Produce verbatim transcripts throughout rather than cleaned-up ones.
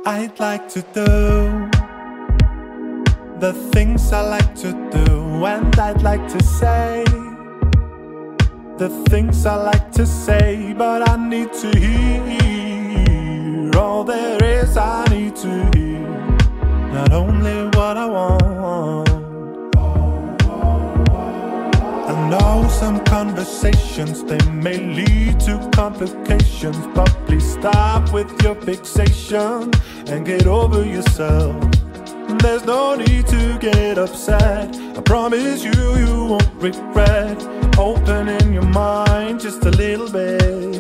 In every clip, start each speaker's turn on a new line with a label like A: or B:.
A: I'd like to do the things I like to do, and I'd like to say the things I like to say, but I need to hear all there is. I need to hear not only what I want. I know some conversations, they may lead to complications, but please stop with your fixation and get over yourself. There's no need to get upset. I promise you, you won't regret opening your mind just a little bit.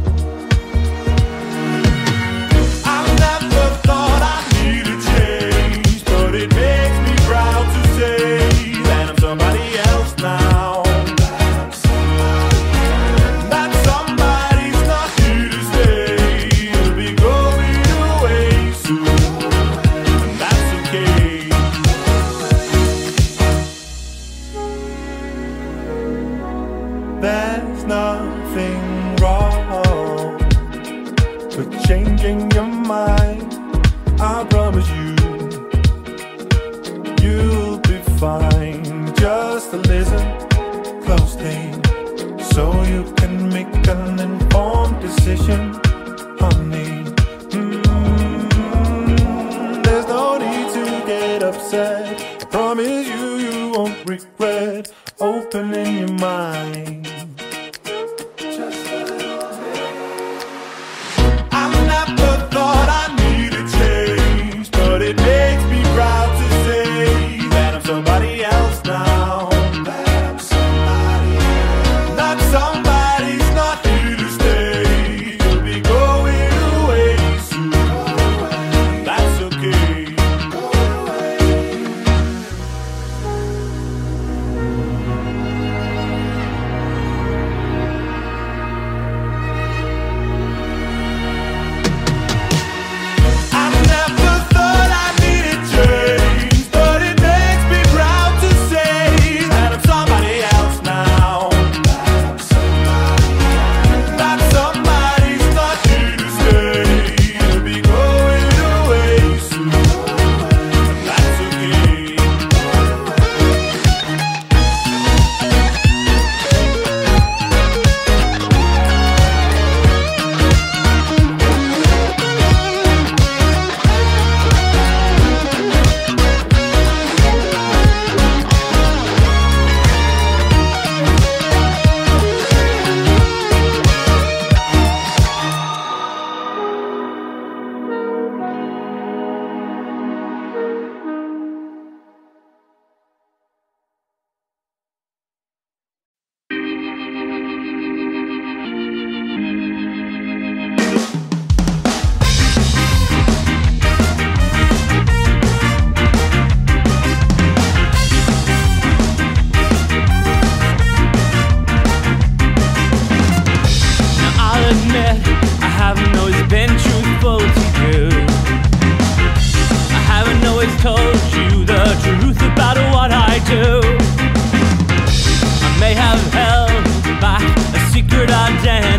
A: I never thought I needed change, but it makes me proud to say that I'm somebody else now. There's nothing wrong with changing your mind. I promise you, you'll be fine. Just listen closely so you can make an informed decision, honey. Mm-hmm. There's no need to get upset. I promise you, you won't regret opening your mind. It makes me proud to say that I'm somebody else now. That I'm somebody else. Not somebody's not here to stay. You'll be going away soon. That's okay.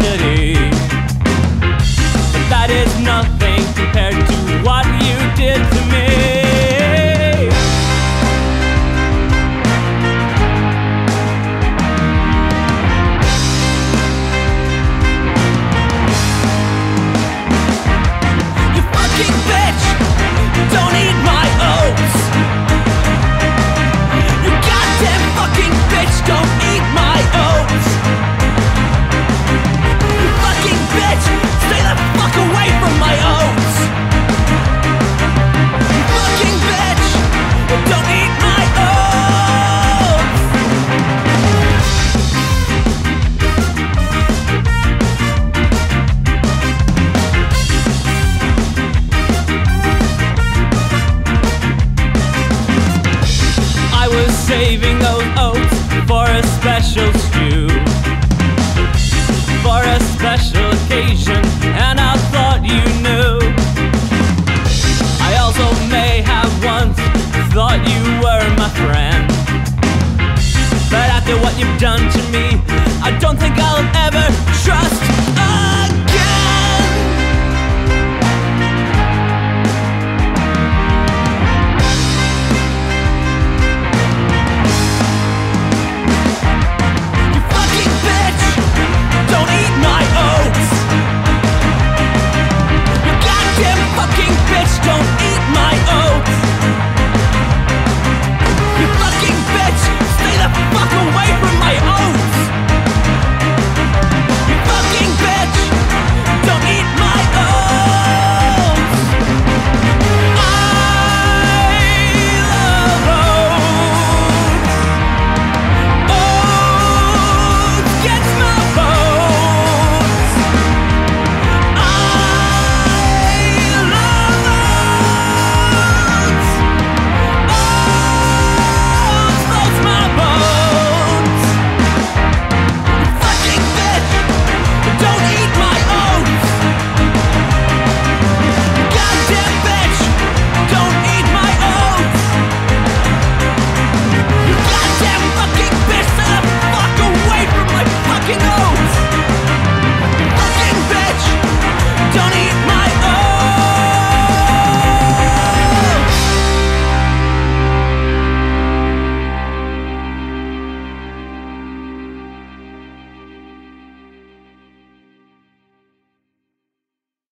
B: Nothing compared to what you did